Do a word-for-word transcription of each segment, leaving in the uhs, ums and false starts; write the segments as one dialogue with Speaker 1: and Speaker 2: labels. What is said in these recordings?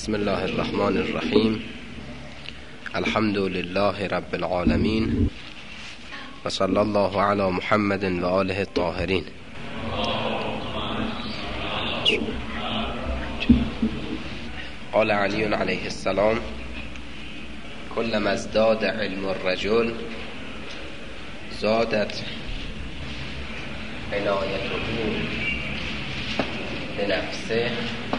Speaker 1: بسم الله الرحمن الرحیم. الحمد لله رب العالمین و صلی الله علی محمد و آله الطاهرین. قال علی علیه السلام: كلما ازداد علم الرجل زادت عنایته بنفسه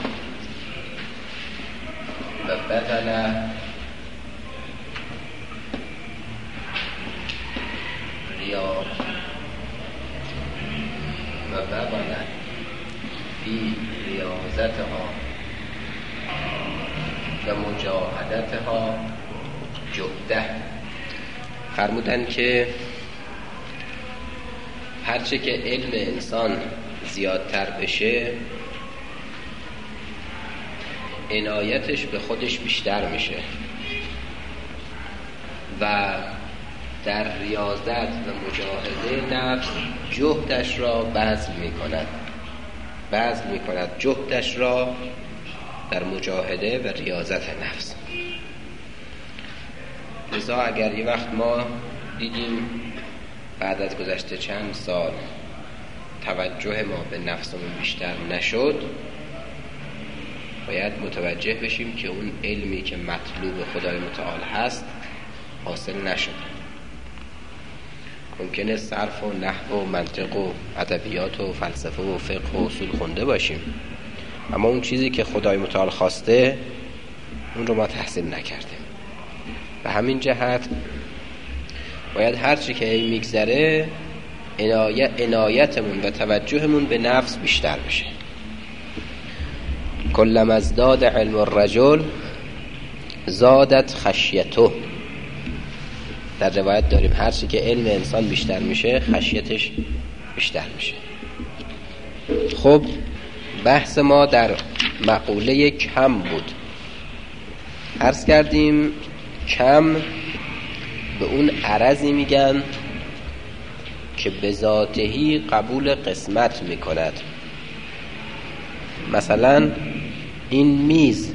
Speaker 1: و بذل ریا و بذل فی ریاضتها و مجاهدتها جهده. فرمودن که هرچه که علم انسان زیادتر بشه عنایتش به خودش بیشتر میشه و در ریاضت و مجاهده نفس جهدش را بذل میکند بذل میکند جهدش را در مجاهده و ریاضت نفس. لذا اگر یه وقت ما دیدیم بعد از گذشته چند سال توجه ما به نفسمون بیشتر نشد، باید متوجه بشیم که اون علمی که مطلوب خدای متعال هست حاصل نشد. ممکنه صرف و نحو و منطق و ادبیات و فلسفه و فقه و اصول خونده باشیم، اما اون چیزی که خدای متعال خواسته اون رو ما تحصیل نکردیم. به همین جهت باید هرچی که ای میگذره عنایتمون و توجهمون به نفس بیشتر بشه. کلما ازداد علم الرجل زادت خشیته. در روایت داریم هرچی که علم انسان بیشتر میشه خشیتش بیشتر میشه. خب بحث ما در مقوله کم بود. عرض کردیم کم به اون عرضی میگن که به ذاتهی قبول قسمت میکند. مثلا این میز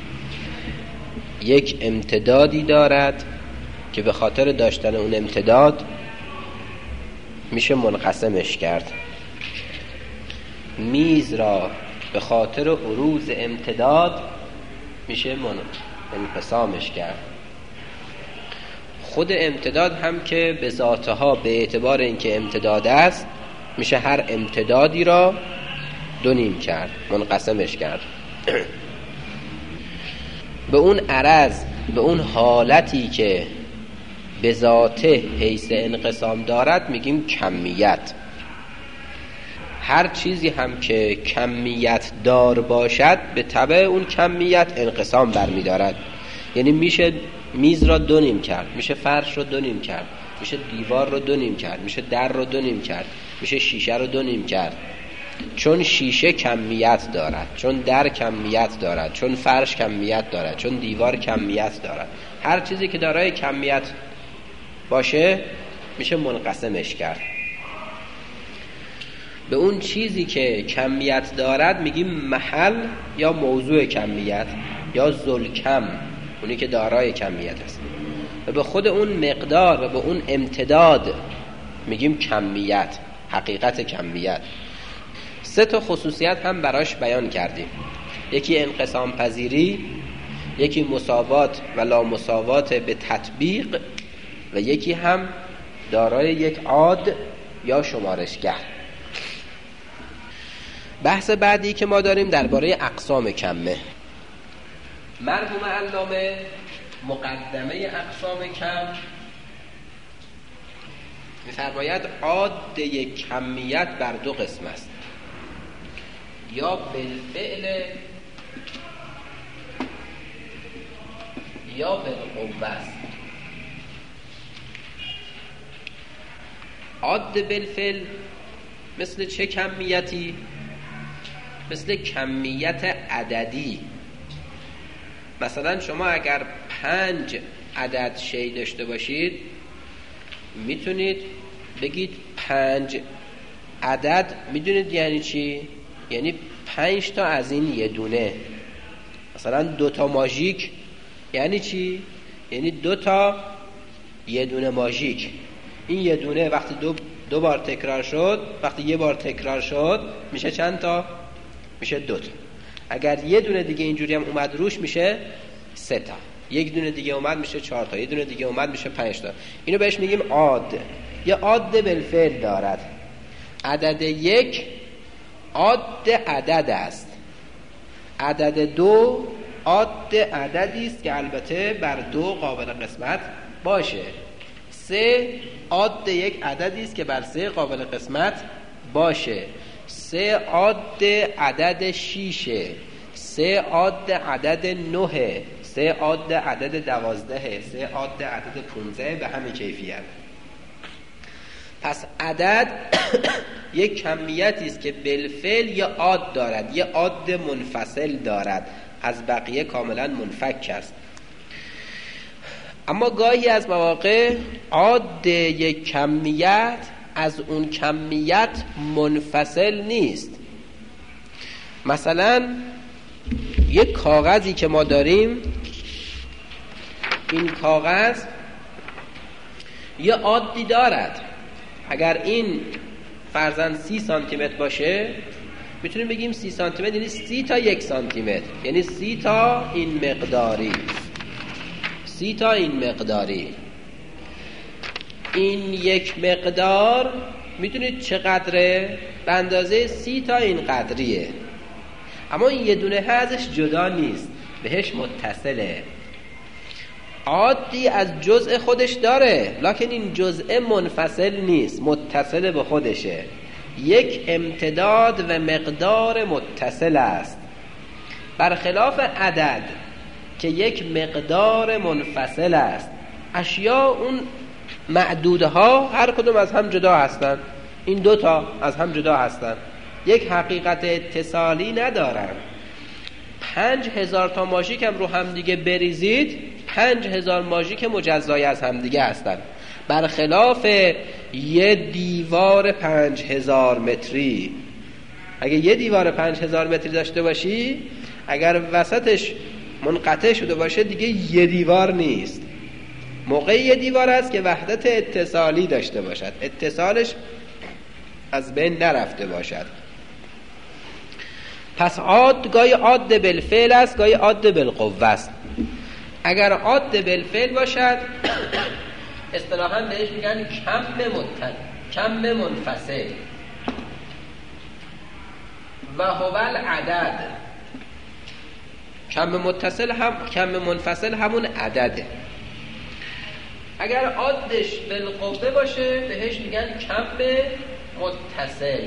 Speaker 1: یک امتدادی دارد که به خاطر داشتن اون امتداد میشه منقسمش کرد. میز را به خاطر عروض امتداد میشه انقسامش کرد. خود امتداد هم که به ذاتها به اعتبار اینکه امتداد است میشه هر امتدادی را دو نیم کرد، منقسمش کرد. به اون عرض، به اون حالتی که به ذاته حیث انقسام دارد میگیم کمیت. هر چیزی هم که کمیت دار باشد به تبع اون کمیت انقسام برمی دارد. یعنی میشه میز را دو نیم کرد، میشه فرش رو دو نیم کرد، میشه دیوار رو دو نیم کرد، میشه در رو دو نیم کرد، میشه شیشه رو دو نیم کرد. چون شیشه کمیت دارد، چون در کمیت دارد، چون فرش کمیت دارد، چون دیوار کمیت دارد. هر چیزی که دارای کمیت باشه میشه منقسمش کرد. به اون چیزی که کمیت دارد میگیم محل یا موضوع کمیت یا ذوالکم، اونی که دارای کمیت است. و به خود اون مقدار و به اون امتداد میگیم کمیت، حقیقت کمیت. سه تا خصوصیت هم براش بیان کردیم. یکی انقسام پذیری، یکی مساوات و لا مساوات به تطبیق، و یکی هم دارای یک عاد یا شمارشگر. بحث بعدی که ما داریم درباره اقسام کمه. مرحوم علامه مقدمه اقسام کم می‌فرماید عاد یک کمیت بر دو قسم است: یا بالفعل یا بالقوه است. عاد بالفعل مثل چه کمیتی؟ مثل کمیت عددی. مثلا شما اگر پنج عدد شی داشته باشید میتونید بگید پنج عدد. میدونید یعنی چی؟ یعنی پنج تا از این یه دونه. مثلا دوتا ماژیک یعنی چی؟ یعنی دوتا یه دونه ماژیک. این یه دونه وقتی دو دو بار تکرار شد، وقتی یه بار تکرار شد میشه چند تا؟ میشه دوتا. اگر یه دونه دیگه اینجوری هم اومد روش میشه سه تا. یک دونه دیگه اومد میشه چهار تا. یک دونه دیگه اومد میشه پنج تا. اینو بهش میگیم عاد. یه عاد بالفعل دارد. عدد یک عاد عدد است. عدد دو عاد عددی است که البته بر دو قابل قسمت باشه. سه عاد یک عددی است که بر سه قابل قسمت باشه. سه عاد عدد شیشه. سه عاد عدد نهه. سه عاد عدد دوازده. سه عاد عدد پونزده به همین کیفیت. پس عدد یک کمیتی است که بالفعل یه عاد دارد، یه عاد منفصل دارد، از بقیه کاملا منفک است. اما گاهی از مواقع عاد یک کمیت از اون کمیت منفصل نیست. مثلا یک کاغذی که ما داریم، این کاغذ یه عادی دارد. اگر این فرضاً سی سانتی متر باشه میتونیم بگیم سی سانتی متر یعنی سی تا یک سانتی متر، یعنی سی تا این مقداری، سی تا این مقداری. این یک مقدار میدونید چقدره؟ به اندازه سی تا این قدریه. اما این یه دونه ازش جدا نیست، بهش متصله. عادی از جزء خودش داره، لکن این جزء منفصل نیست، متصل به خودشه. یک امتداد و مقدار متصل است، برخلاف عدد که یک مقدار منفصل است. اشیا اون معدودها هر کدوم از هم جدا هستند. این دوتا از هم جدا هستند، یک حقیقت اتصالی ندارن. پنج هزار تا ماژیک هم رو هم دیگه بریزید، پنج هزار ماژیک مجزای از هم دیگه هستن، برخلاف یه دیوار پنج هزار متری. اگه یه دیوار پنج هزار متری داشته باشی، اگر وسطش منقطع شده باشه دیگه یه دیوار نیست. موقع یه دیوار است که وحدت اتصالی داشته باشد، اتصالش از بین نرفته باشد. پس عاد گاهی عاد بالفعل است، گاهی عاد بالقوه است. اگر عاد بالفعل باشد اصطلاحاً بهش میگن کم متصل، کم منفصل. و هو العدد. کم متصل هم کم منفصل همون عدده. اگر عادش بالقوه باشه بهش میگن کم متصل.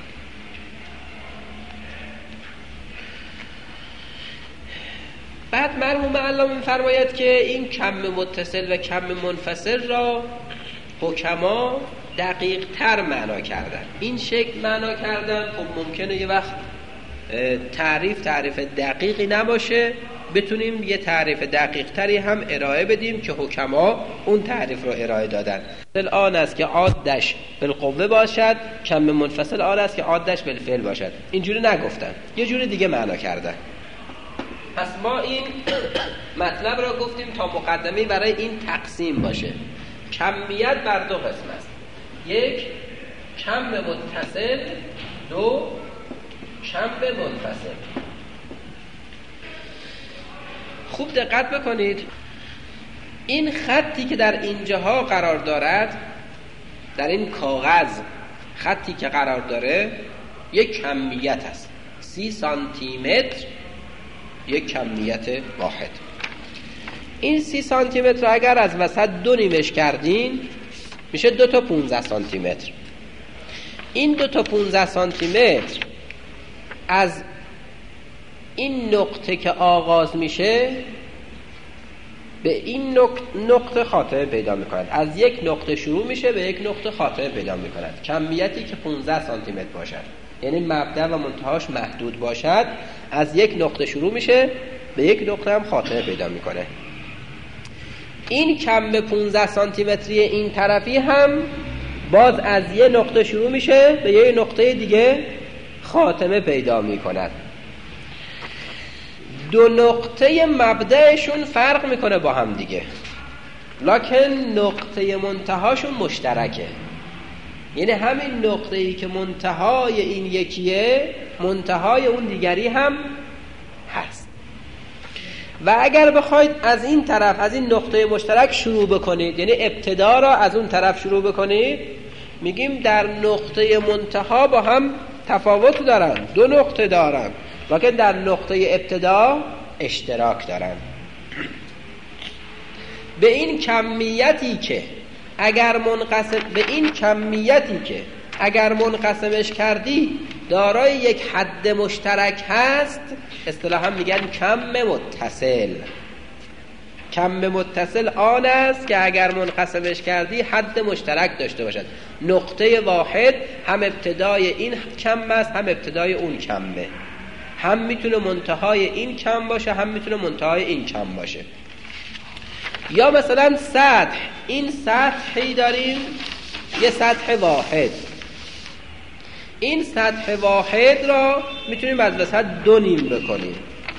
Speaker 1: بعد مرحوم علامه می‌فرماید که این کم متصل و کم منفصل را حکما دقیق تر معنا کردن. این شکل معنا کردن خب ممکنه یه وقت تعریف تعریف دقیقی نباشه، بتونیم یه تعریف دقیق تری هم ارائه بدیم که حکما اون تعریف رو ارائه دادن. آن است که عادش بالقوه باشد، کم منفصل آن است که عادش بالفعل باشد. اینجوری نگفتن، یه جوری دیگه معنا کردن. پس ما این مطلب را گفتیم تا مقدمه برای این تقسیم باشه. کمیت بر دو قسم است، یک کم متصل، دو کم منفصل. خوب دقت بکنید، این خطی که در اینجاها قرار دارد، در این کاغذ خطی که قرار داره یک کمیت است. سی سانتی متر یک کمیت واحد. این سی سانتی متر اگر از وسط دو نیمش کردین میشه دو تا پونزده سانتی متر. این دو تا پونزده سانتی متر از این نقطه که آغاز میشه به این نقطه خاتمه پیدا میکند. از یک نقطه شروع میشه به یک نقطه خاتمه پیدا میکند. کمیتی که پونزده سانتی متر باشد، یعنی مبدأ و منتهاش محدود باشد، از یک نقطه شروع میشه به یک نقطه هم خاتمه پیدا میکنه. این کم پونزده سانتی متری این طرفی هم باز از یک نقطه شروع میشه به یک نقطه دیگه خاتمه پیدا میکند. دو نقطه مبدأشون فرق میکنه با هم دیگه، لکن نقطه منتهاشون مشترکه. یعنی همین نقطه‌ای که منتهای این یکیه، منتهای اون دیگری هم هست. و اگر بخواید از این طرف، از این نقطه مشترک شروع بکنید، یعنی ابتدا را از اون طرف شروع بکنید، میگیم در نقطه منتها با هم تفاوت دارن، دو نقطه دارن، لکن در نقطه ابتدا اشتراک دارن. به این کمیتی که اگر منقسم به این کمیتی که اگر منقسمش کردی دارای یک حد مشترک هست، اصطلاحا میگن کم متصل. کم متصل آن است که اگر منقسمش کردی حد مشترک داشته باشد. نقطه واحد هم ابتدای این کم است هم ابتدای اون کمه، هم میتونه منتهای این کم باشه هم میتونه منتهای این کم باشه. یا مثلا سطح، این سطحی داریم، یه سطح واحد، این سطح واحد را میتونیم از وسط دو نیم بکنیم.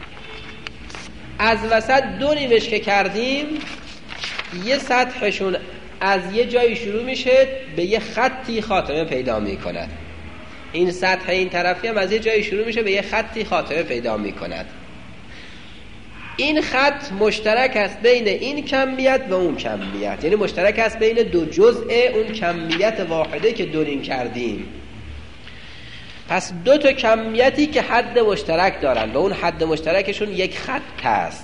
Speaker 1: از وسط دو نیمش که کردیم، یه سطحشون از یه جایی شروع میشه به یه خطی خاتمه پیدا میکند. این سطح این طرفی هم از یه جایی شروع میشه به یه خطی خاتمه پیدا میکند. این خط مشترک است بین این کمیت و اون کمیت، یعنی مشترک است بین دو جزء اون کمیت واحده که دو نیم کردیم. پس دو تا کمیتی که حد مشترک دارن و اون حد مشترکشون یک خط است.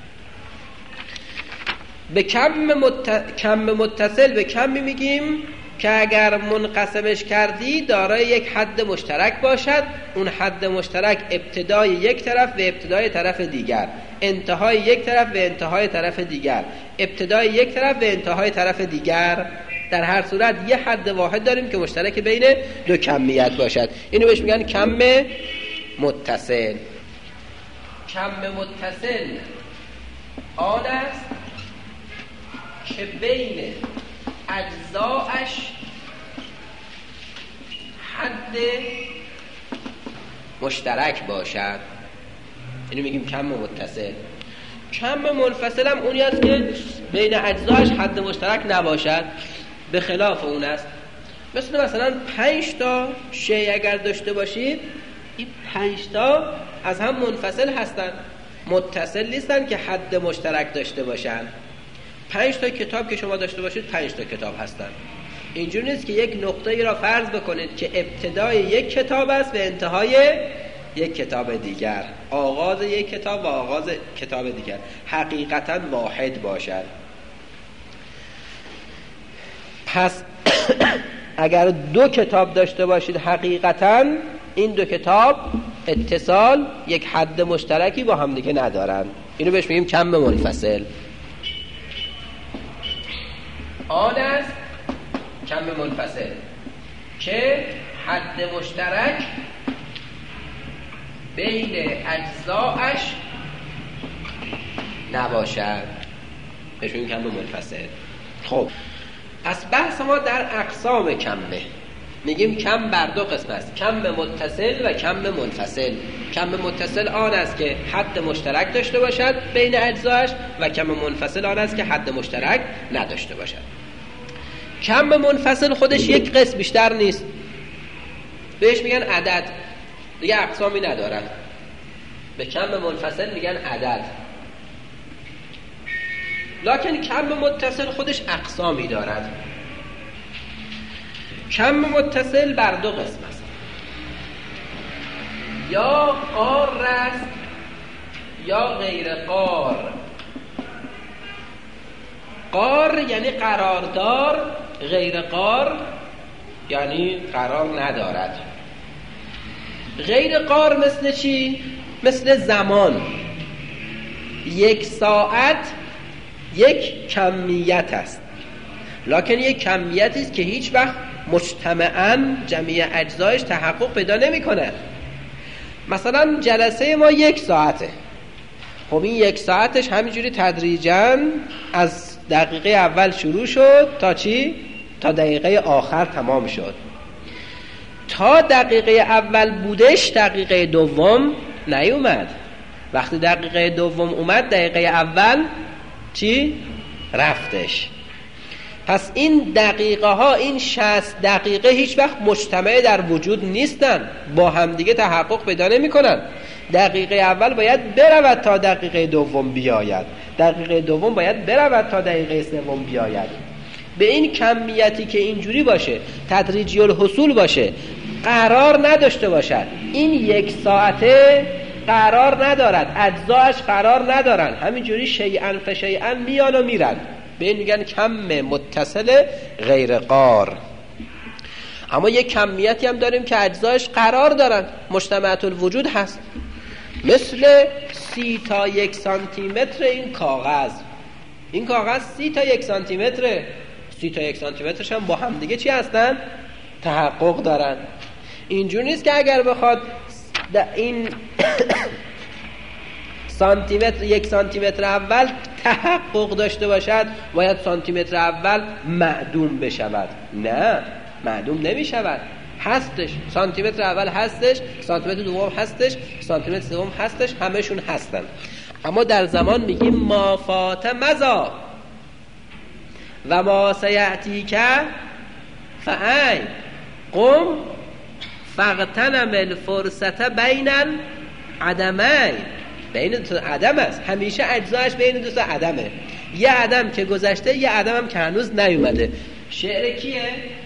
Speaker 1: به کم, مت... کم متصل به کمی میگیم که اگر منقسمش کردی دارای یک حد مشترک باشد، اون حد مشترک ابتدای یک طرف و ابتدای طرف دیگر، انتهای یک طرف و انتهای طرف دیگر، ابتدای یک طرف و انتهای طرف دیگر. در هر صورت یه حد واحد داریم که مشترک بین دو کمیت باشد. اینو بهش میگن کم متصل. کم متصل آن است که بین اجزاش حد مشترک باشد. اینو میگیم کم متصل. کم منفصل هم اونی است که بین اجزاش حد مشترک نباشد، به خلاف اون است. مثل مثلا پنج تا شی اگر داشته باشید، این پنج تا از هم منفصل هستند، متصل نیستن که حد مشترک داشته باشن. پنج تا کتاب که شما داشته باشید پنج تا کتاب هستن. اینجور نیست که یک نقطه ای را فرض بکنید که ابتدای یک کتاب است و انتهای یک کتاب دیگر، آغاز یک کتاب و آغاز کتاب دیگر، حقیقتا واحد باشد. پس اگر دو کتاب داشته باشید، حقیقتا این دو کتاب اتصال، یک حد مشترکی با هم دیگه ندارن. اینو بهش میگیم کم منفصل. آن است کم منفصل که حد مشترک بین اجزاش نباشد، بهش میگیم کم منفصل. خب پس بحث ما در اقسام کمه. میگیم کم بر دو قسم است، کم متصل و کم منفصل. کم متصل آن است که حد مشترک داشته باشد بین اجزاش و کم منفصل آن است که حد مشترک نداشته باشد. کم منفصل خودش یک قسم بیشتر نیست، بهش میگن عدد، دیگه اقسامی ندارن. به کم منفصل میگن عدد. لکن کم متصل خودش اقسامی دارد. کم متصل بر دو قسم است، یا قار است یا غیر قار. قار یعنی قراردار، غیر قار یعنی قرار ندارد. غیر قار مثل چی؟ مثل زمان. یک ساعت یک کمیت است، لکن یک کمیتی است که هیچ وقت مجتمعاً جمعی اجزایش تحقق پیدا نمی کند. مثلا جلسه ما یک ساعته. خب این یک ساعتش همینجوری تدریجاً از دقیقه اول شروع شد تا چی؟ تا دقیقه آخر تمام شد. تا دقیقه اول بودش دقیقه دوم نیومد. وقتی دقیقه دوم اومد دقیقه اول چی؟ رفتش. پس این دقیقه ها، این شصت دقیقه هیچ وقت مجتمع در وجود نیستن، با همدیگه تحقق پیدا نمی کنن. دقیقه اول باید برود تا دقیقه دوم بیاید، دقیقه دوم باید برود تا دقیقه سوم بیاید. به این کمیتی که اینجوری باشه، تدریجی الحصول باشه، قرار نداشته باشد، این یک ساعته قرار ندارد، اجزاش قرار ندارن، همینجوری شیئا فشیئا میان و میرن، به این میگن کم متصل غیر قار. اما یک کمیتی هم داریم که اجزاش قرار دارن، مجتمعات الوجود هست، مثل سی تا یک سانتی متر این کاغذ. این کاغذ سی تا یک سانتی متره، سی تا یک سانتی مترش هم با هم دیگه چی هستن؟ تحقق دارن. اینجور نیست که اگر بخواد این سانتی متر، یک سانتی متر اول تحقق داشته باشد باید سانتی متر اول معدوم بشود. نه، معدوم نمی شود، هستش. سانتی متر اول هستش، سانتی متر دوم هستش، سانتی متر سوم هستش، همشون هستن. اما در زمان میگیم ما فات مضی و ما سیأتی که فعین قم فاغتنم الفرصت بین العدمین. بین دو عدم است، همیشه اجزاش بین دو تا عدمه، یه عدم که گذشته، یه عدم هم که هنوز نیومده. شعر کیه؟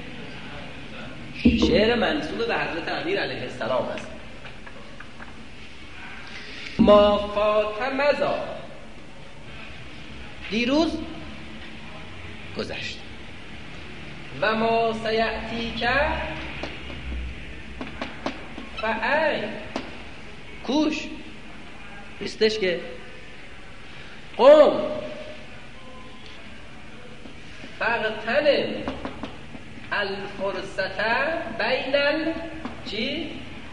Speaker 1: شعر منسوب به حضرت امیر علیه السلام است. ما فات مضی، دیروز گذشت، و ما سیأتی که فعین کوش نیستش که قم فاغتنم الفرصت بین ال چی؟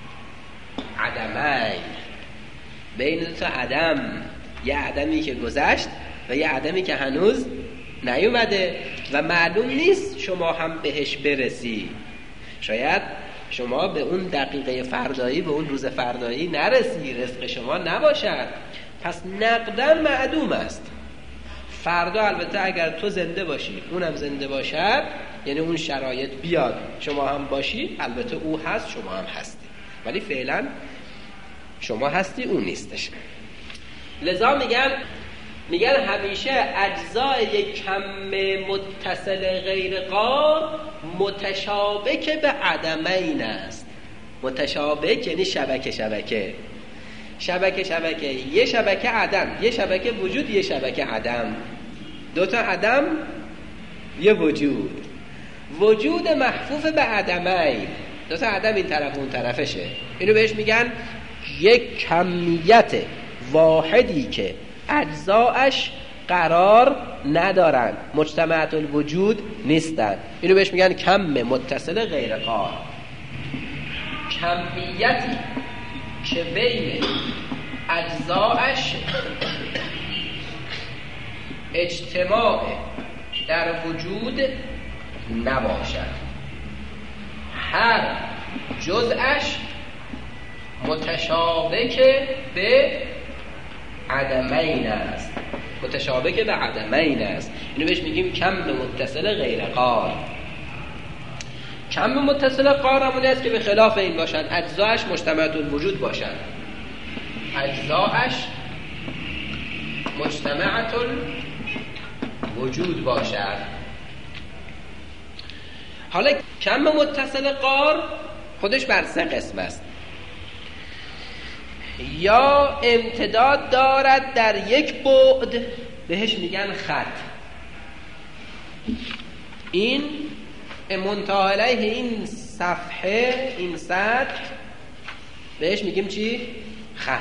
Speaker 1: عدمین، بین دو تا عدم، یه عدمی که گذشت و یه عدمی که هنوز نیومده و معلوم نیست شما هم بهش برسی. شاید شما به اون دقیقه فردایی، به اون روز فردایی نرسی، رزق شما نباشد، پس نقدن معدوم است. فردا البته اگر تو زنده باشی، اونم زنده باشد، یعنی اون شرایط بیاد شما هم باشی، البته او هست شما هم هستی، ولی فعلا شما هستی اون نیستش. لذا میگن میگن همیشه اجزای یک کم متصل غیر قار متشابک به عدمین است. متشابک یعنی شبکه شبکه شبکه شبکه یه شبکه عدم، یه شبکه وجود، یه شبکه عدم، دو تا عدم، یه وجود، وجود محفوف به عدمین، دو تا عدم این طرف اون طرفشه. اینو بهش میگن یک کمیت واحدی که اجزاش قرار ندارن، مجتمعات الوجود نیستن. اینو بهش میگن کم متصل غیر قار. کمیتی که بین اجزاش اجتماع در وجود نباشد، هر جزءش متشابک به عدمین است، متشابک به عدمین است. اینو بهش میگیم کم متصل غیر قار. کم متصل قار همونی است که به خلاف این باشد، اجزاش مجتمعات الوجود باشد، اجزاش مجتمعات الوجود باشد. حالا کم متصل قار خودش بر سه قسم است. یا امتداد دارد در یک بعد، بهش میگن خط. این منتهی علیه این صفحه، این سطح، بهش میگیم چی؟ خط.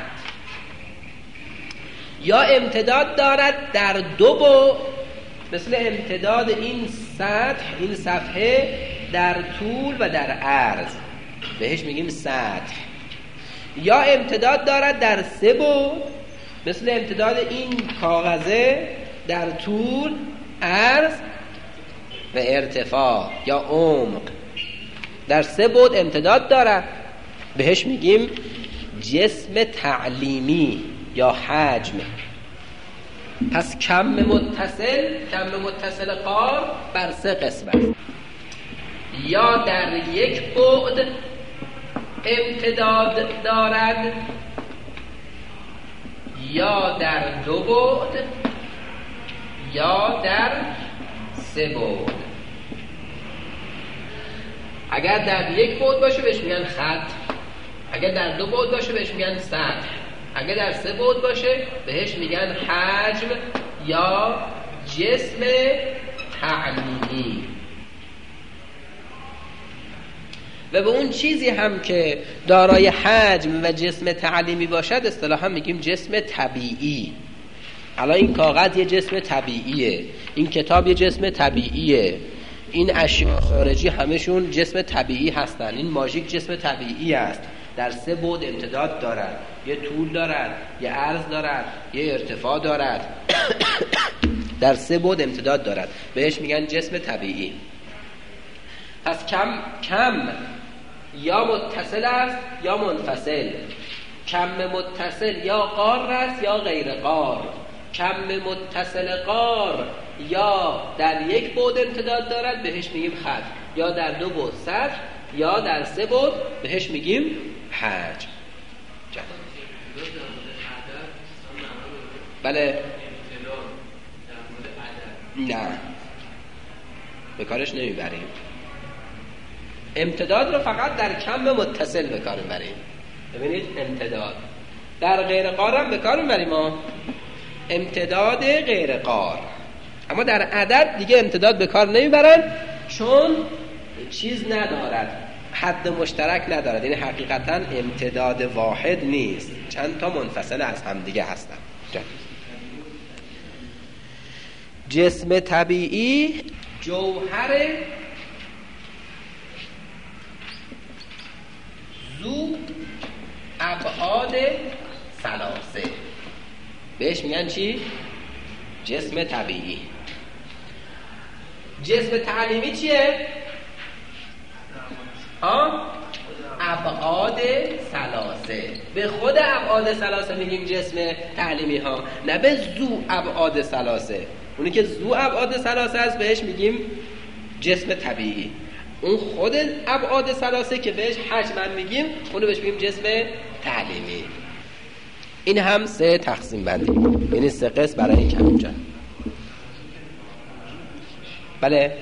Speaker 1: یا امتداد دارد در دو بعد، مثل امتداد این سطح، این صفحه در طول و در عرض، بهش میگیم سطح. یا امتداد دارد در سه بعد، مثل امتداد این کاغذه در طول، عرض و ارتفاع یا عمق. در سه بعد امتداد دارد، بهش میگیم جسم تعلیمی یا حجم. پس کم متصل، کم متصل قار بر سه قسم است. یا در یک بعد امتداد دارد، یا در دو بعد، یا در سه بعد. اگر در یک بعد باشه بهش میگن خط، اگر در دو بعد باشه بهش میگن سطح، اگر در سه بعد باشه بهش میگن حجم یا جسم تعلیمی. و به اون چیزی هم که دارای حجم و جسم تعلیمی باشد اصطلاحا میگیم جسم طبیعی. الان این کاغذ یه جسم طبیعیه، این کتاب یه جسم طبیعیه، این اشیاء خارجی همشون جسم طبیعی هستن. این ماژیک جسم طبیعی است، در سه بعد امتداد دارد، یه طول دارد، یه عرض دارد، یه ارتفاع دارد در سه بعد امتداد دارد، بهش میگن جسم طبیعی. پس کم کم یا متصل است یا منفصل. کم متصل یا قار است یا غیر قار. کم متصل قار یا در یک بعد امتداد دارد بهش میگیم خط، یا در دو بعد سطح، یا در سه بعد بهش میگیم حجم. بله نه به کارش نمیبریم. امتداد رو فقط در کم متصل به کار میبریم. ببینید امتداد در غیر قار هم به کار میبریم ما، امتداد غیر قار، اما در عدد دیگه امتداد به کار نمیبرن چون چیز ندارد، حد مشترک ندارد. یعنی حقیقتا امتداد واحد نیست، چند تا منفصل از هم دیگه هستن. جسم طبیعی جوهر ذو ابعاد ثلاثه، بهش میگن چی؟ جسم طبیعی. جسم تعلیمی چیه؟ ها؟ ابعاد ثلاثه. به خود ابعاد ثلاثه میگیم جسم تعلیمی ها، نه به ذو ابعاد ثلاثه. اونی که ذو ابعاد ثلاثه است بهش میگیم جسم طبیعی. اون خود ابعاد ثلاثه که بهش حجم میگیم اونو بهش میگیم جسم تعلیمی. این هم سه تقسیم بندی، یعنی سه قسم برای این کم جا. بله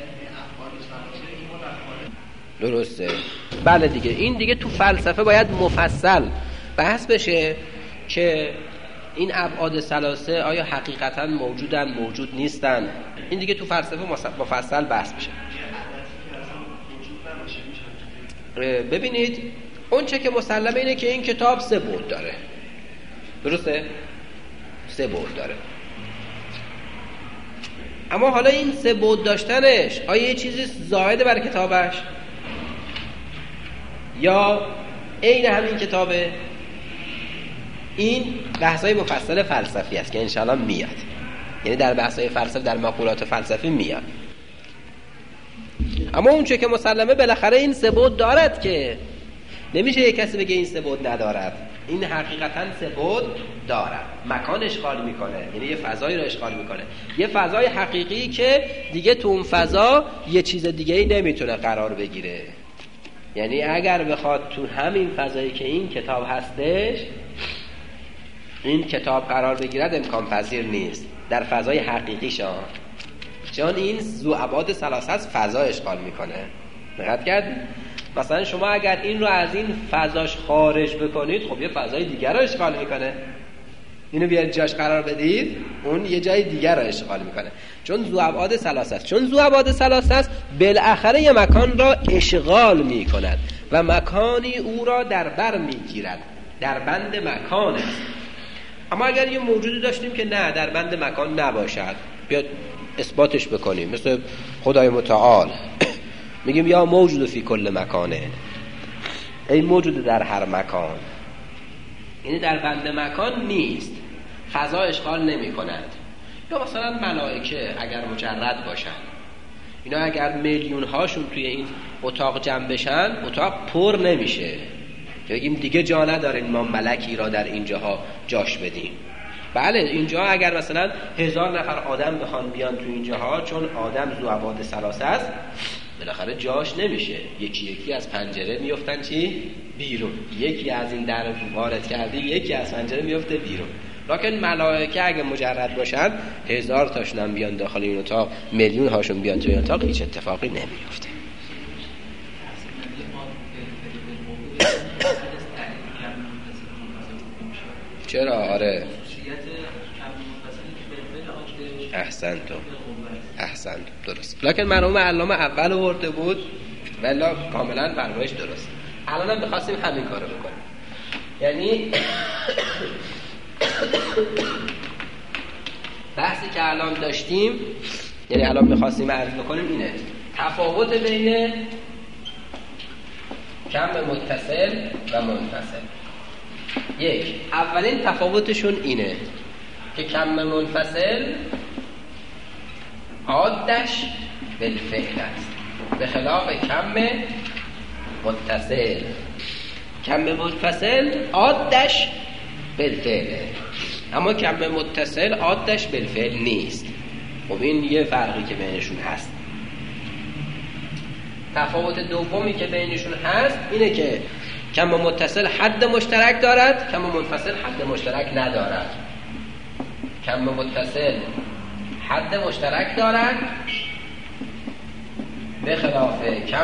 Speaker 1: درسته. بله دیگه این دیگه تو فلسفه باید مفصل بحث بشه که این ابعاد ثلاثه آیا حقیقتا موجودن موجود نیستن. این دیگه تو فلسفه مفصل بحث بشه. ببینید اون چه که مسلمه اینه که این کتاب سه بعد داره، درسته؟ سه بعد داره. اما حالا این سه بعد داشتنش آیا یه چیزی زائد بر کتابش یا عین همین کتابه؟ این بحث‌های مفصل فلسفی است که انشاءالله میاد، یعنی در بحث‌های فلسفی در مقولات فلسفی میاد. اما اون چه که مسلمه بالاخره این سه بعد دارد، که نمیشه یک کسی بگه این سه بعد ندارد. این حقیقتا سه بعد دارد. مکان اشغال میکنه، یعنی یه فضایی رو اشغال میکنه، یه فضای حقیقی که دیگه تو اون فضا یه چیز دیگه ای نمیتونه قرار بگیره. یعنی اگر بخواد تو همین فضایی که این کتاب هستش این کتاب قرار بگیرد امکان پذیر نیست در فضای حقیقی شان، چون این ذو ابعاد ثلاثه است، فضا اشغال میکنه. دقت کردید؟ مثلا شما اگر این رو از این فضاش خارج بکنید خب یه فضای دیگر رو اشغال میکنه، اینو بیارید جاش قرار بدید اون یه جای دیگر رو اشغال میکنه، چون ذو ابعاد ثلاثه است. چون ذو ابعاد ثلاثه است بالاخره یه مکان را اشغال میکند و مکانی او را در بر میگیرد، در بند مکان است. اما اگر یه موجودی داشتیم که نه در بند مکان نباشد، بیاد اثباتش بکنیم، مثل خدای متعال میگیم یا موجود فی کل مکانه، ای موجود در هر مکان. یعنی در بند مکان نیست، فضا اشغال نمی کند. یا مثلا ملائکه اگر مجرد باشن، اینا اگر میلیون هاشون توی این اتاق جمع بشن اتاق پر نمیشه، بگیم دیگه جا ندارین ما ملکی را در اینجاها جاش بدیم. بله اینجا اگر مثلا هزار نفر آدم بخوان بیان تو اینجاها، چون آدم ذو ابعاد ثلاثه است، بالاخره جاش نمیشه، یکی یکی از پنجره میافتن چی بیرون، یکی از این در وارد کردی یکی از پنجره میفته بیرون. لکن ملائکه اگه مجرد باشن هزار تاشون هم بیان داخل این اتاق، میلیون هاشون بیان تو این اتاق، هیچ اتفاقی نمیفته. چرا؟ آره احسن تو احسن تو درست. لکن مرحوم علامه اول ورده بود ولی کاملا فرمایش درست. الان هم بخواستیم همین کارو بکنیم، یعنی بحثی که الان داشتیم، یعنی الان میخواستیم عرض بکنیم اینه تفاوت بین کم متصل و منفصل. یک، اولین تفاوتشون اینه که کم منفصل عادش بالفعل است به خلاف کم متصل. کم منفصل عادش بالفعل، اما کم متصل عادش بالفعل نیست. خب این یه فرقی که بینشون هست. تفاوت دومی که بینشون هست اینه که کم متصل حد مشترک دارد، کم منفصل حد مشترک ندارد. کم متصل حد مشترک دارد به خلاف کم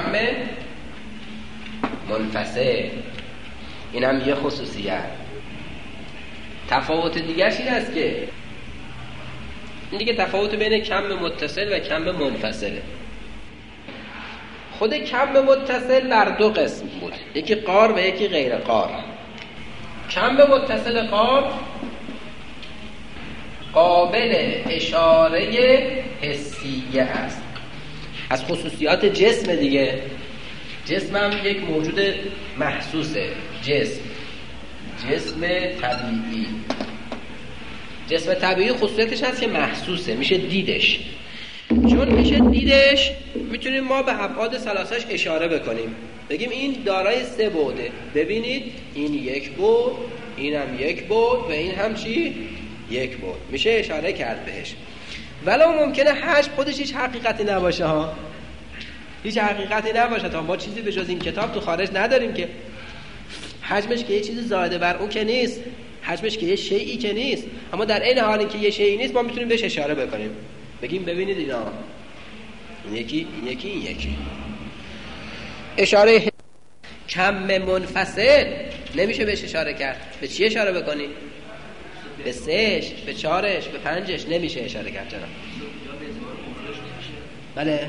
Speaker 1: منفصل. این هم یه خصوصیت. تفاوت دیگرش این است که این دیگه تفاوت بین کم متصل و کم منفصله. خود کم متصل بر دو قسم بود، یکی قار و یکی غیر قار. کم متصل قار قابل اشاره حسیه است، از خصوصیات جسم دیگه. جسم هم یک موجود محسوسه، جسم جسم طبیعی. جسم طبیعی خصوصیتش هست که محسوسه، میشه دیدش. چون میشه دیدش میتونیم ما به ابعاد ثلاثه‌اش اشاره بکنیم، بگیم این دارای سه بعده، ببینید این یک بعد، این هم یک بعد و این هم چی؟ یک بعد. میشه اشاره کرد بهش. ولو ممکنه حجم خودش هیچ حقیقتی نباشه ها، هیچ حقیقتی نباشه. تا ما چیزی به جز این کتاب تو خارج نداریم که حجمش که یه چیزی زائد بر اون که نیست، حجمش که یه شیئی که نیست، اما در این حالی که یه شیئی نیست ما میتونیم بهش اشاره بکنیم، بگیم ببینید اینا این یکی این یکی این یکی. اشاره کم منفصل نمیشه بهش اشاره کرد. به چی اشاره بکنی؟ به سهش، به چارش، به پنجش نمیشه اشاره کرد جناب. بله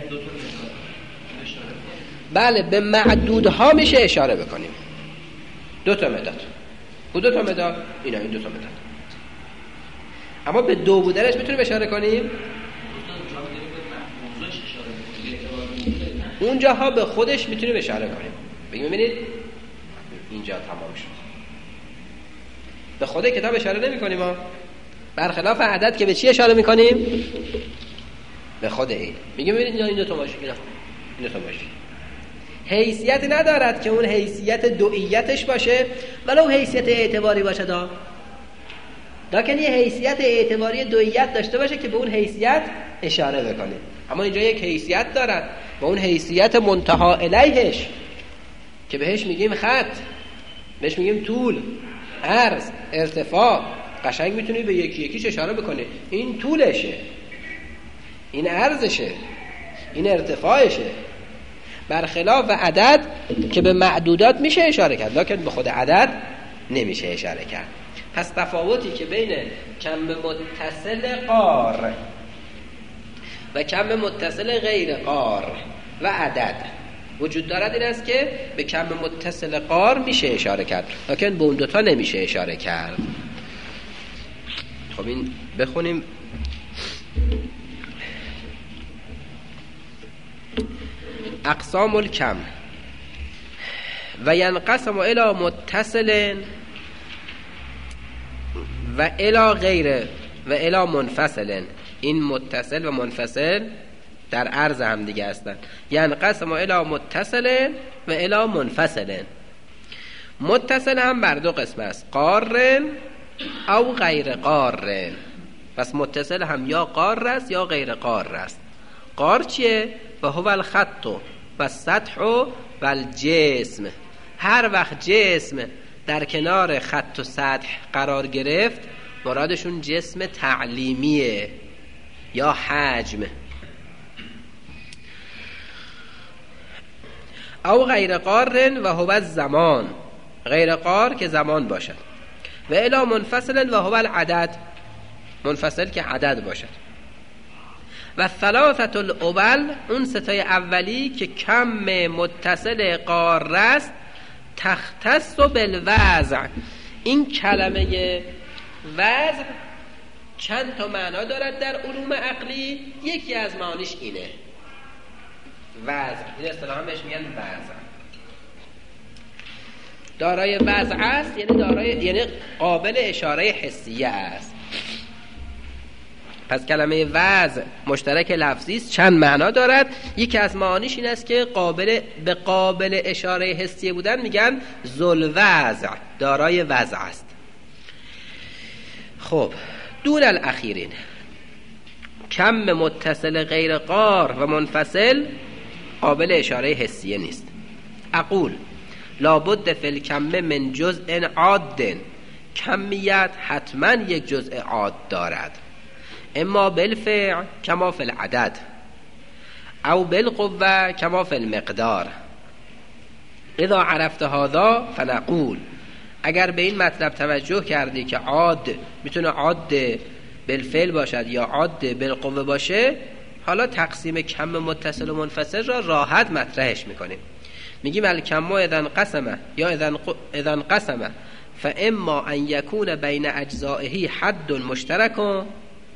Speaker 1: بله به معدودها میشه اشاره بکنیم. دو تا مداد. کو دو تا مداد؟ اینا این دو تا مداد. اما به دو بودنش میتونیم اشاره کنیم؟ اونجاها به خودش میتونیم اشاره کنیم. بگیم ببینید اینجا تمام شد. به خود کتاب اشاره نمی کنیم ما، برخلاف عدد که به چی اشاره میکنیم؟ به خود این. میگیم ببینید این دو تا ماشین، این دو تا ماشین حیثیتی ندارد که اون حیثیت دوئیتش باشه، ولو حیثیت اعتباری باشه دا لیکن یه حیثیت اعتباری دوئیت داشته باشه که به اون حیثیت اشاره بکنه. اما اینجا یک حیثیت دارد و اون حیثیت منتها الیهش که بهش میگیم خط، بهش میگیم طول، عرض، ارتفاع. قشنگ میتونی به یکی یکیش اشاره بکنه. این طولشه، این عرضشه، این ارتفاعشه. برخلاف عدد که به معدودات میشه اشاره کرد لیکن به خود عدد نمیشه اشاره کرد. پس تفاوتی که بین کم متصل قار و کم متصل غیر قار و عدد وجود دارد این است که به کم متصل قار میشه اشاره کرد لیکن به اون دوتا نمیشه اشاره کرد. خب این بخونیم. اقسام الکم و ینقسم الی متصل و الی غیر و الی منفصل. این متصل و منفصل در عرض هم دیگه هستن. ینقسم الی متصل و الی منفصل. متصل هم بر دو قسم است، قارن او غیر قارن. پس متصل هم یا قار است یا غیر قار است. قار چیه؟ و هو الخط و السطح و الجسم. هر وقت جسم در کنار خط و سطح قرار گرفت مرادشون جسم تعلیمیه یا حجم. او غیر قارن و هو الزمان، غیر قار که زمان باشد. و الی منفصل و هو العدد، منفصل که عدد باشد. و ثلاثه الاول، اون ستای اولی که کم متصل قار است، تختص بالوضع. این کلمه وضع چند تا معنا دارد در علوم عقلی، یکی از معانیش اینه وضع. این اصطلاحا بهش میگن وضع. دارای وضع است یعنی دارای یعنی قابل اشاره حسیه است. پس کلمه وضع مشترک لفظی است، چند معنا دارد. یکی از معانیش این است که قابل به قابل اشاره حسیه بودن میگن ذل وضع، دارای وضع است. خب دون الاخیرین، کم متصل غیر قار و منفصل قابل اشاره حسیه نیست. اقول لابد فی الکم من جزء عاد، کمیت حتما یک جزء عاد دارد، اما بالفعل کما فی العدد او بالقوه کما فی المقدار. اذا عرفت هذا فنقول، اگر به این مطلب توجه کردی که عاد میتونه عاد بالفعل باشد یا عاد بالقوه باشه، حالا تقسیم کم متصل و منفصل را راحت مطرحش میکنیم. میگیم الکم اذا انقسم یا اذا انقسم فاما ان یکون بین اجزائه حد مشترک.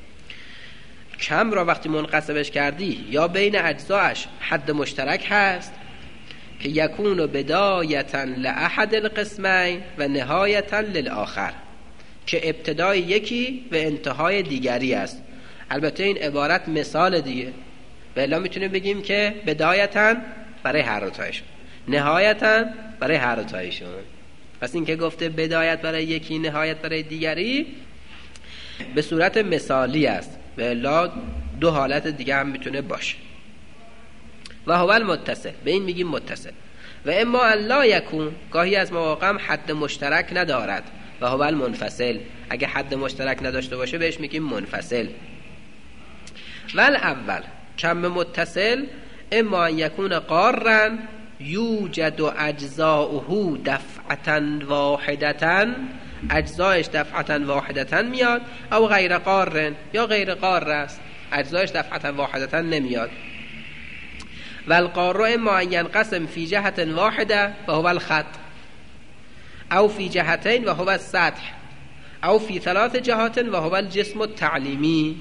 Speaker 1: کم را وقتی منقسمش کردی یا بین اجزاش حد مشترک هست که یکون بدایتا لاحد القسمین و نهایتا للآخر، که ابتدای یکی و انتهای دیگری است. البته این عبارت مثال دیگه، بلا میتونیم بگیم که بدایتا برای هر دو تایشون، نهایتا برای هر دو تایشون. پس این که گفته بدایت برای یکی نهایت برای دیگری به صورت مثالی است، بلا دو حالت دیگه هم میتونه باشه. و هو المتصل، به این میگیم متصل. و اما ان لا یکون، گاهی از مواقع حد مشترک ندارد، و هو المنفصل، اگه حد مشترک نداشته باشه بهش میگیم منفصل. ول اول کم متصل اما ان یکون قارا یوجد اجزاؤه دفعتا واحدتا، اجزایش دفعتا واحدتا میاد، او غیر قار یا غیر قار است، اجزایش دفعتا واحدتا نمیاد. والقار اما ان ينقسم في جهة واحدة وهو الخط، او في جهتين وهو السطح، او في ثلاث جهات وهو الجسم التعلیمی.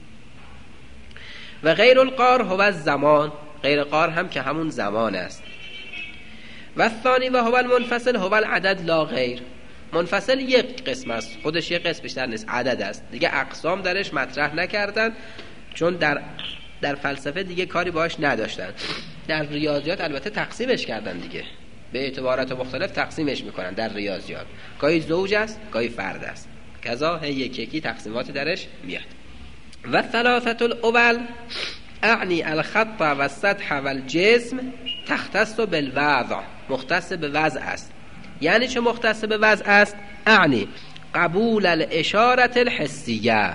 Speaker 1: و غیر القار هو الزمان، غیر قار هم که همون زمان است. و الثانی و هو المنفصل هو العدد لا غیر، منفصل یک قسم است، خودش یک قسم بیشتر نیست، عدد است. دیگه اقسام درش مطرح نکردن چون در در فلسفه دیگه کاری باش نداشتن. در ریاضیات البته تقسیمش کردن دیگه، به اعتبارات مختلف تقسیمش میکنن در ریاضیات، گاهی زوج است گاهی فرد است، کذا یک یکی تقسیمات درش میاد. و ثلاثه الاول اعنی الخط و السطح و الجسم تختص بالوضع، مختص به وضع است. یعنی چه مختص به وضع است؟ اعنی قبول الاشاره الحسیه،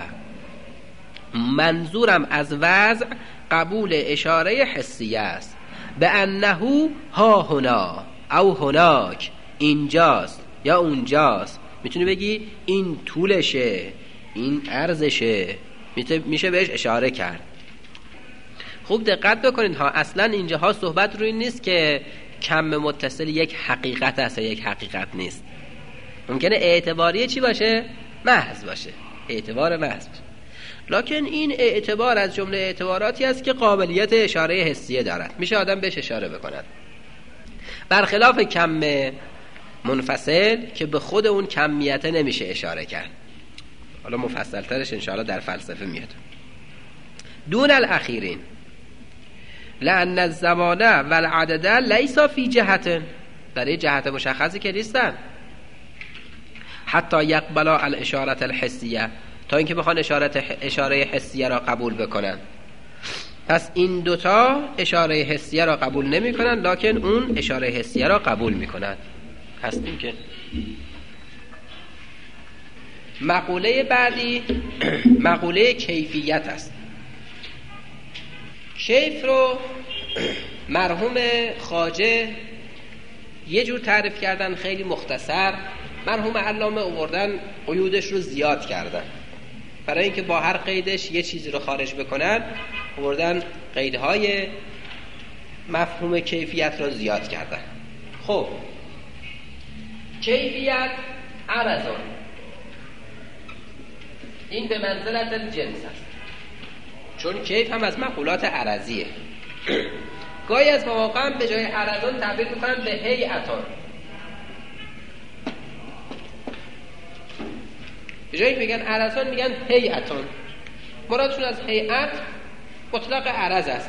Speaker 1: منظورم از وضع قبول اشاره حسیه است. به انه ها هنا او هناک، اینجاست یا اونجاست. میتونی بگی این طولشه، این عرضشه، میشه بهش اشاره کرد. خوب دقت بکنید ها، اصلا اینجاها صحبت روی نیست که کم متصل یک حقیقت است یا یک حقیقت نیست. ممکنه اعتباری چی باشه؟ محض باشه، اعتبار محض باشه. لکن این اعتبار از جمله اعتباراتی است که قابلیت اشاره حسیه دارد، میشه آدم بهش اشاره بکند، برخلاف کم منفصل که به خود اون کمیت نمیشه اشاره کرد. حالا مفصل ترش انشاءالله در فلسفه میاد. دون الاخیرین لأن الزمان والعدد لیس فی جهت، در یه جهت مشخصی که نیستن. حتی یقبلا الاشارت الحسیه، تا اینکه بخوان اشارت اشاره حسیه را قبول بکنن. پس این دوتا اشاره حسیه را قبول نمی کنن، لکن اون اشاره حسیه را قبول می کنن. هستیم که مقوله بعدی مقوله کیفیت است. کیف رو مرحوم خواجه یه جور تعریف کردن خیلی مختصر، مرحوم علامه آوردن قیودش رو زیاد کردن. برای اینکه با هر قیدش یه چیزی رو خارج بکنن آوردن قیدهای مفهوم کیفیت رو زیاد کردن. خب کیفیت عرضون، این به منزلت الجنس است، چون کیف هم از مقولات عرضیه. گاهی از مواقع هم به جای عرضون تعبیر میکنن به هیئتون، به جایی میگن عرضون میگن هیئتون. مرادشون از هیئت مطلق عرض است.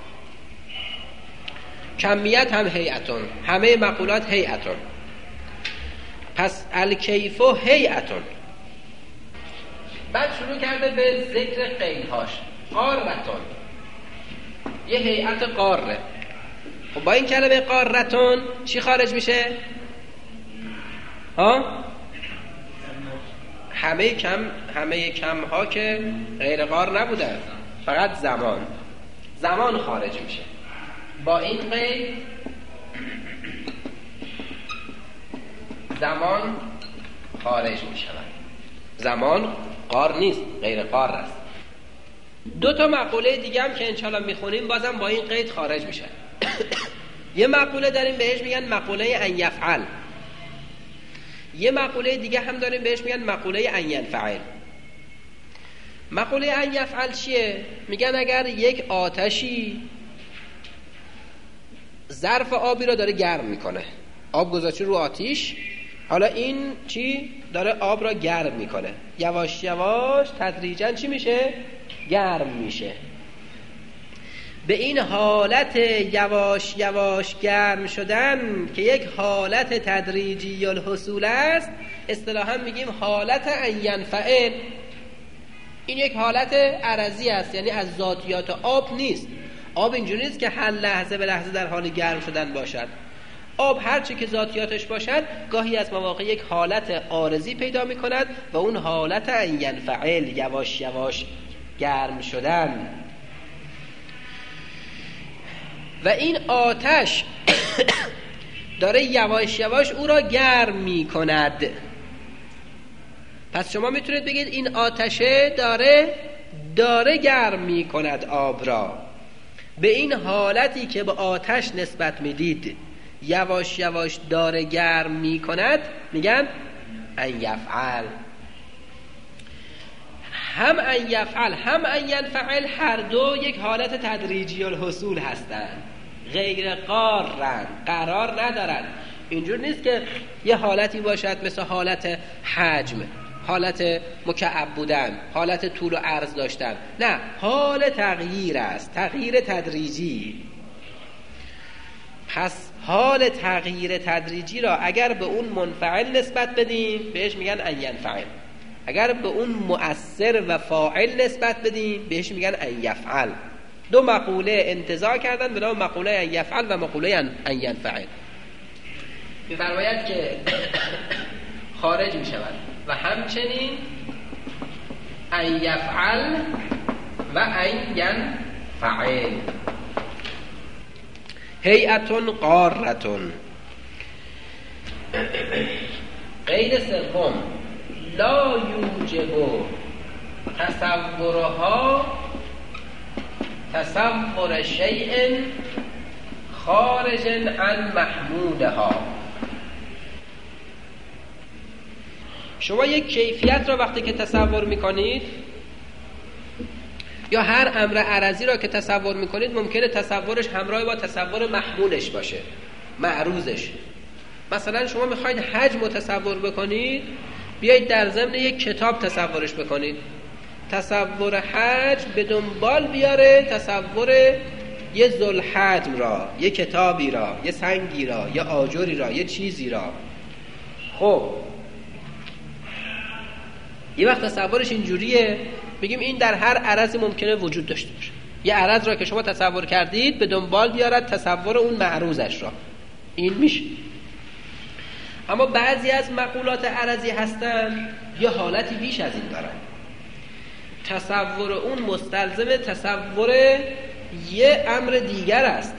Speaker 1: کمیت هم هیئتون، همه مقولات هیئتون. پس الکیف و هیئتون. بعد شروع کرده به ذکر قیدهاش. قارتون، یه هیئت قاره. خب با این کلمه قارتون چی خارج میشه؟ ها؟ همه کم همه کم ها که غیر قار نبودن، فقط زمان زمان خارج میشه. با این قید زمان خارج میشه. زمان قار نیست، غیر قار است. دو تا مقوله دیگه هم که انشالله میخونیم بازم با این قید خارج میشه. یه مقوله داریم بهش میگن مقوله ان یفعل، یه مقوله دیگه هم داریم بهش میگن مقوله ان ینفعل. مقوله ان یفعل چیه؟ میگن اگر یک آتشی ظرف آبی رو داره گرم میکنه، آب گذاشته رو آتیش، حالا این چی داره آب را گرم میکنه، یواش یواش تدریجا چی میشه؟ گرم میشه. به این حالت یواش یواش گرم شدن که یک حالت تدریجی الحصول است، اصطلاحا میگیم حالت ان ینفعل. این یک حالت عرضی است، یعنی از ذاتیات آب نیست. آب اینجوری نیست که هر لحظه به لحظه در حال گرم شدن باشد. آب هرچی که ذاتیاتش باشد گاهی از مواقع یک حالت عارضی پیدا میکند و اون حالت ان ینفعل، یواش یواش گرم شدن. و این آتش داره یواش یواش او را گرم می کند. پس شما میتونید بگید این آتشه داره داره گرم می کند آب را. به این حالتی که به آتش نسبت میدید یواش یواش داره گرم می کند میگن ان یفعل. هم ان یفعل هم ان ینفعل هر دو یک حالت تدریجی الحصول هستند، غیر قارن، قرار ندارن. اینجور نیست که یه حالتی باشد مثل حالت حجم، حالت مکعب بودن، حالت طول و عرض داشتن. نه، حال تغییر است، تغییر تدریجی. پس حال تغییر تدریجی را اگر به اون منفعل نسبت بدیم بهش میگن ان ینفعل، اگر به اون مؤثر و فاعل نسبت بدیم بهش میگن ان یفعل. دو مقوله انتزاع کردن به نام مقوله ان یفعل و مقوله ان ینفعل. می‌فرماید که خارج میشود و همچنین ان یفعل و ان ینفعل. هیئتون قارتون. قید سوم لا یوجب تصورها تصور شیء خارج عن محمولها. شما یک کیفیت را وقتی که تصور میکنید یا هر امر عرضی را که تصور میکنید ممکنه تصورش همراه با تصور محمولش باشه، معروضش. مثلا شما میخواید حجم رو تصور بکنید، بیایید در ضمن یک کتاب تصورش بکنید. تصور حجم به دنبال بیاره تصور یه ذوالحجم را، یه کتابی را، یه سنگی را، یه آجری را، یه چیزی را. خب یه وقت تصورش اینجوریه، میگیم این در هر عرضی ممکنه وجود داشته باشه. یه عرض را که شما تصور کردید به دنبال بیارد تصور اون معروضش را، این میشه. اما بعضی از مقولات عرضی هستن یه حالتی بیش از این دارن. تصور اون مستلزم تصور یه امر دیگر است،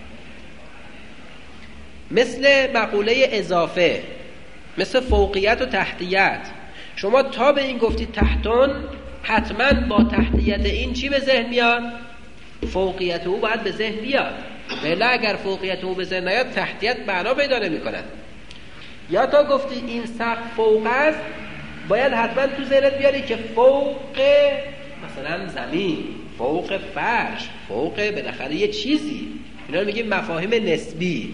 Speaker 1: مثل مقوله اضافه، مثل فوقیت و تحتیت. شما تا به این گفتید تحتون، حتما با تحتیت این چی به ذهن میاد؟ فوقیت او باید به ذهن بیاد. ولی اگر فوقیت او به ذهن نیاد، تحتیت معنا پیدا نمی‌کند. یا تا گفتی این سقف فوق است، باید حتما تو ذهنت بیاری که فوق مثلا زمین، فوق فرش، فوق بالاخره یه چیزی. اینا رو میگیم مفاهیم نسبی.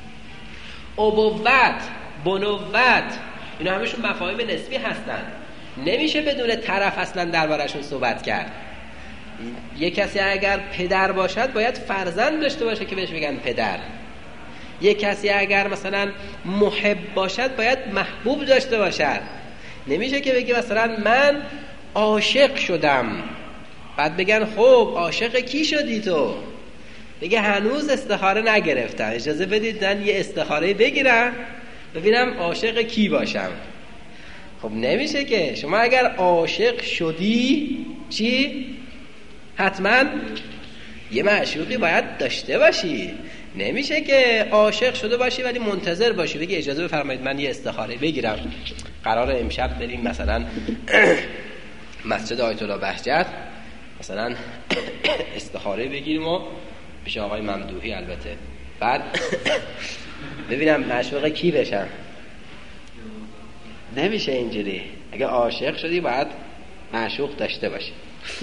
Speaker 1: ابوت، بنوت، اینا همشون مفاهیم نسبی هستن. نمیشه بدون طرف اصلا دربارشون صحبت کرد. یه کسی اگر پدر باشد باید فرزند داشته باشه که بهش بگن پدر. یه کسی اگر مثلا محب باشد باید محبوب داشته باشد. نمیشه که بگی مثلا من عاشق شدم، بعد بگن خب عاشق کی شدی تو؟ بگه هنوز استخاره نگرفتم، اجازه بدید من یه استخاره بگیرم ببینم عاشق کی باشم. خب نمیشه که. شما اگر عاشق شدی چی؟ حتما یه معشوقی باید داشته باشی. نمیشه که عاشق شده باشی ولی منتظر باشی بگی اجازه بفرمایید من یه استخاره بگیرم، قرار امشب بریم مثلا مسجد آیت الله بهجت مثلا استخاره بگیریم و پیش آقای ممدوحی البته، بعد ببینم معشوق کی بشم. نمیشه اینجوری. اگه عاشق شدی باید معشوق داشته باشی.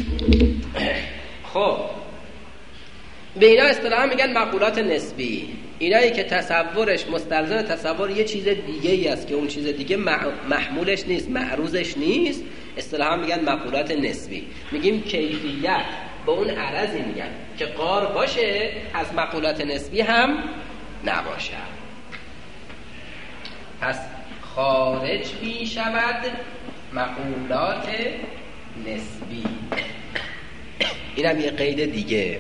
Speaker 1: خب به اینا اصطلاحا میگن مقولات نسبی. اینایی که تصورش مستلزم تصور یه چیز دیگه ای است که اون چیز دیگه محمولش نیست، معروضش نیست، اصطلاحا میگن مقولات نسبی. میگیم کیفیت به اون عرضی میگن که قار باشه، از مقولات نسبی هم نباشه. پس خارج می شود مقولات نسبی. اینم یه قید دیگه.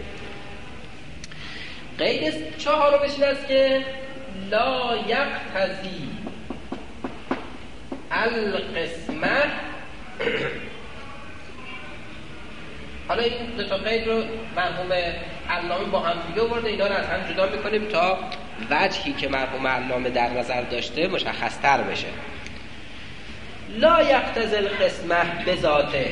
Speaker 1: قید چهارمش این است که لا یقتضی القسمه. حالا این دو تا قید رو مرحوم علامه با هم دیگه آورده، اینا رو از هم جدا میکنیم تا وجهی که مرحوم علامه در نظر داشته مشخص‌تر بشه. لا یقتضی القسمه بذاته.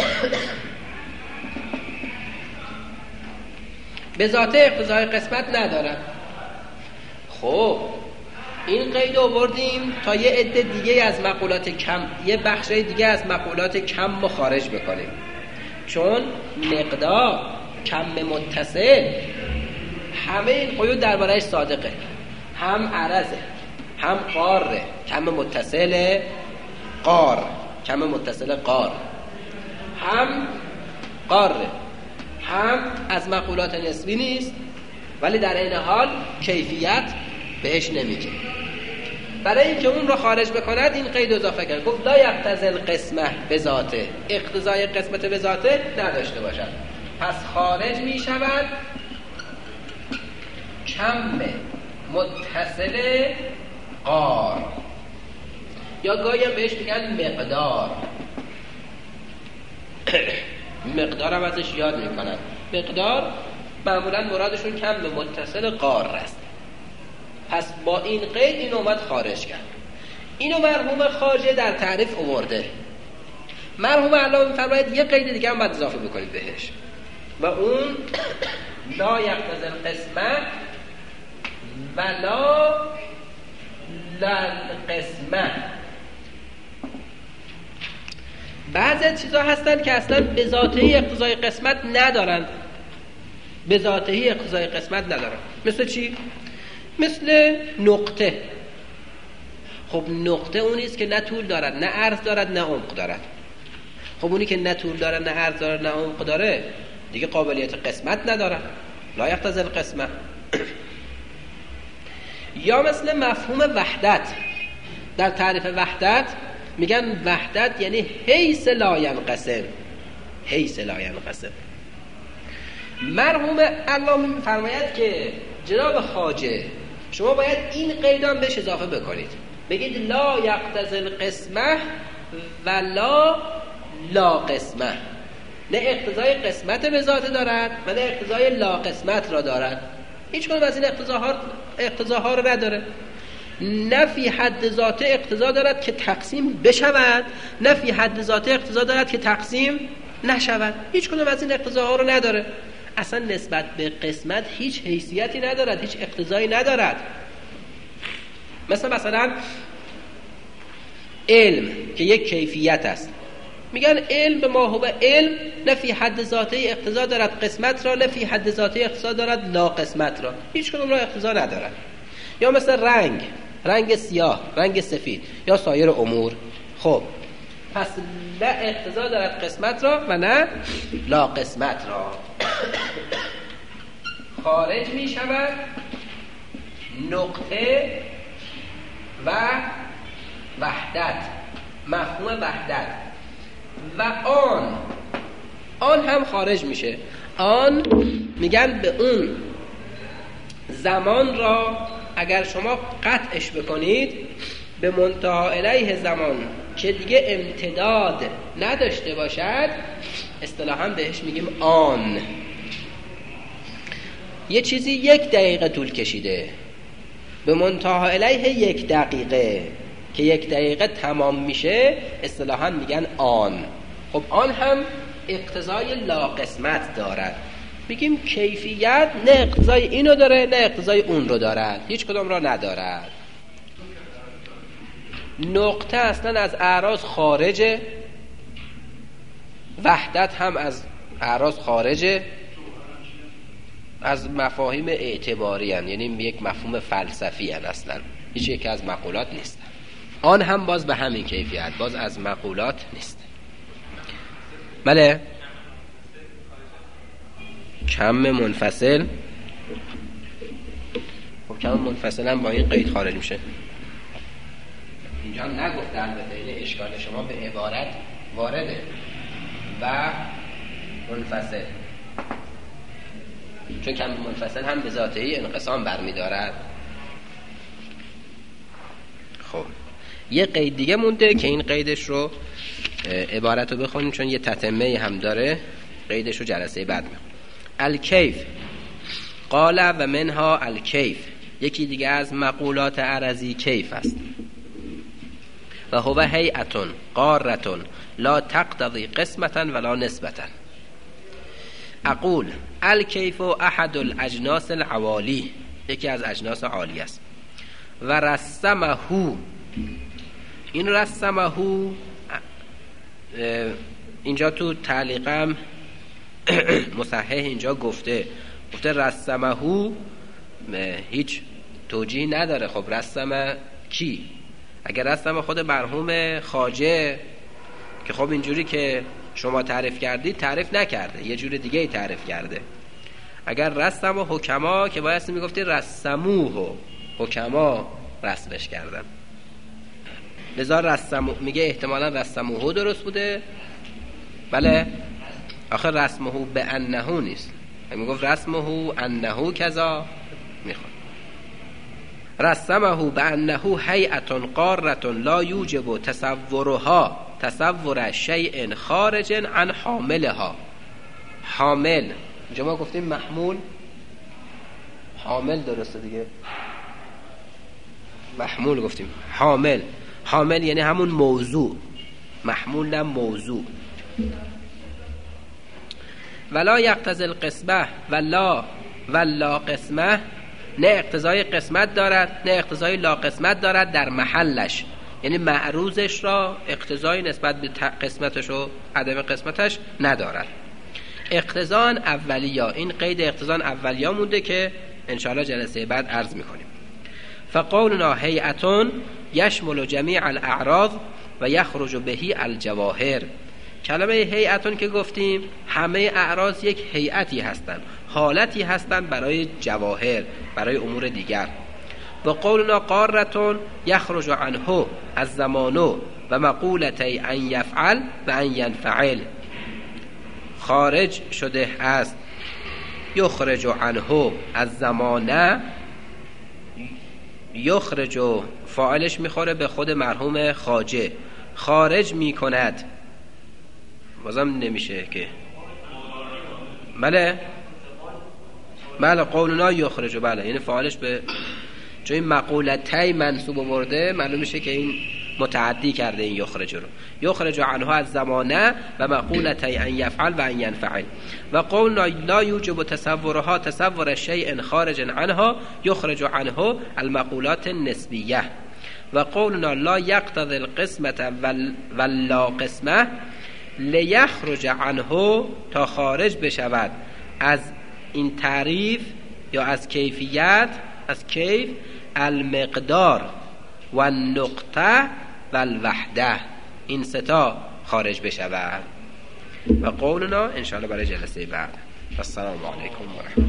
Speaker 1: به ذاته اقتضای قسمت ندارد. خب این قید رو آوردیم تا یه عده دیگه از مقولات کم، یه بخشای دیگه از مقولات کم رو خارج بکنیم. چون مقدار، کم متصل، همه این قیود درباره‌اش صادقه. هم عرضه، هم قاره، کم متصل قار، کم متصل قار، هم قاره، هم از مقولات نسبی نیست ولی در این حال کیفیت بهش نمیگه. برای اینکه اون رو خارج بکند این قید اضافه کرد، گفت لا یقتضی القسمه بذاته، اقتضای قسمت بذاته نداشته باشد. پس خارج می شود کم متصل قار، یا گاهی هم بهش میگن مقدار. مقدار هم ازش یاد میکنن. مقدار معمولا مرادشون کم متصل قار است. پس با این قید این اومد خارج کرد. اینو مرحوم خواجه در تعریف آورده. مرحوم علامه میفرماید یه قید دیگه هم باید اضافه بکنید بهش و اون لا یقتضی القسمه ولا للقسمه. بعضی از چیزا هستن که اصلا به ذاته اقتضای قسمت ندارن، به ذاته اقتضای قسمت ندارن. مثل چی؟ مثل نقطه. خب نقطه اونیست که نه طول دارد نه عرض دارد نه عمق دارد. خب اونی که نه طول دارد نه عرض دارد نه عمق داره دیگه قابلیت قسمت نداره. لا یقتضی القسمه. یا مثل مفهوم وحدت، در تعریف وحدت میگن وحدت یعنی حیث لا ینقسم، حیث لا ینقسم. مرحوم علامه میفرماید که جناب خواجه شما باید این قیدان بهش اضافه بکنید، بگید لا یقتضی القسمه و لا لا قسمه، نه اقتضای قسمت به ذات دارد و نه اقتضای لا قسمت را دارد. هیچ کدوم از این اقتضاها اقتضاها را نداره. نه فی حد ذاته اقتضا دارد که تقسیم بشود، نه فی حد ذاته اقتضا دارد که تقسیم نشود. هیچ کدوم از این اقتضاها رو نداره. اصلا نسبت به قسمت هیچ حیثیتی ندارد، هیچ اقتضایی ندارد. مثلا مثلا علم که یک کیفیت است، میگن علم به ما هو علم نه فی حد ذاته اقتضا دارد قسمت را، نه فی حد ذاته اقتضا دارد لا قسمت را. هیچ کدوم را اقتضا ندارد. یا مثلا رنگ، رنگ سیاه، رنگ سفید یا سایر امور. خب پس نه اقتضا دارد قسمت را و نه لا قسمت را. خارج می شود نقطه و وحدت، مفهوم وحدت. و آن آن هم خارج میشه. آن میگن به اون زمان را اگر شما قطعش بکنید به منتها الیه زمان که دیگه امتداد نداشته باشد، اصطلاحاً بهش میگیم آن. یه چیزی یک دقیقه طول کشیده، به منتها الیه یک دقیقه که یک دقیقه تمام میشه، اصطلاحاً میگن آن. خب آن هم اقتضای لا قسمت دارد. میگیم کیفیت نه اقتضای اینو داره نه اقتضای اون رو دارد، هیچ کدام را ندارد. نقطه اصلا از اعراض خارجه، وحدت هم از اعراض خارجه، از مفاهیم اعتباری هن. یعنی یک مفهوم فلسفی هن، اصلا هیچ یک از مقولات نیست. آن هم باز به همین کیفیت، باز از مقولات نیست. بله کم منفصل، خب کم منفصل هم با این قید خارج میشه. اینجا هم نگفته، البته این اشکال شما به عبارت وارده و منفصل، چون کم منفصل هم به ذاته انقسام برمیدارد. خب یه قید دیگه مونده که این قیدش رو عبارت رو بخونیم چون یه تتمه هم داره، قیدش رو جلسه بعد میخونیم. الکیف قال و منها الکیف، یکی دیگه از مقولات عرضی کیف است. و هو هیئتون قارتون لا تقتضی قسمتا ولا نسبتا. اقول الکیف احد الاجناس العوالی، یکی از اجناس عالی است. و رسمه، این رسمه اینجا تو تعلیقم مصحح اینجا گفته گفته رسمه هیچ توجیه نداره. خب رسمه کی؟ اگر رسمه خود مرحوم خواجه که خب اینجوری که شما تعریف کردید تعریف نکرده، یه جور دیگه تعریف کرده. اگر رسمه حکما که باید میگفتی رسموه، حکما رسمش کردن. لذا رسمو میگه احتمالا رسموه درست بوده. بله آخر رسمه به انه نیست، میگفت رسمه انه کذا میخواد. رسمه به انه هیئت قارة لا یوجب تصورها تصور شیء خارج عن حاملها. حامل اینجا ما گفتیم محمول، حامل درسته دیگه، محمول گفتیم. حامل حامل یعنی همون موضوع، محمول نه موضوع. ولا یقتضی القسمه ولا ولا قسمه، نه اقتضای قسمت دارد نه اقتضای لا قسمت دارد در محلش، یعنی معروضش را اقتضای نسبت به قسمتش و عدم قسمتش ندارد. اقتضان اولیا، این قید اقتضان اولیا مونده که انشاءالله جلسه بعد عرض میکنیم. فقولنا هیئتون یشمل جمیع الاعراض و یخرج بهی الجواهر، کلمه هیئتون که گفتیم همه اعراض یک هیئتی هستند، حالتی هستند برای جواهر، برای امور دیگر. و قولنا قارتون یخرج عنه از زمانو و مقولتی ان یفعل و ان ینفعل. خارج شده است، یخرج عنه از زمانه، یخرج فاعلش میخوره به خود مرحوم خواجه، خارج میکند، بازم نمیشه که بله بله قولنا یخرج، بله یعنی فاعلش به چون این مقولتی منصوب آورده معلوم میشه که این متعدی کرده این یخرج رو. یخرج عنها از زمانه و مقولتی ان یفعل و ان ینفعل. و قولنا لا یوجب تصورها تصور شیء خارج عنها یخرج عنه المقولات النسبیه. و قولنا لا یقتضی القسمة ولا قسمه لیخرج عنه، تا خارج بشود از این تعریف یا از کیفیت، از کیف، المقدار و النقطه و الوحده، این ستا خارج بشود. و قولنا انشاءالله برای جلسه بعد. السلام علیکم و رحمت الله.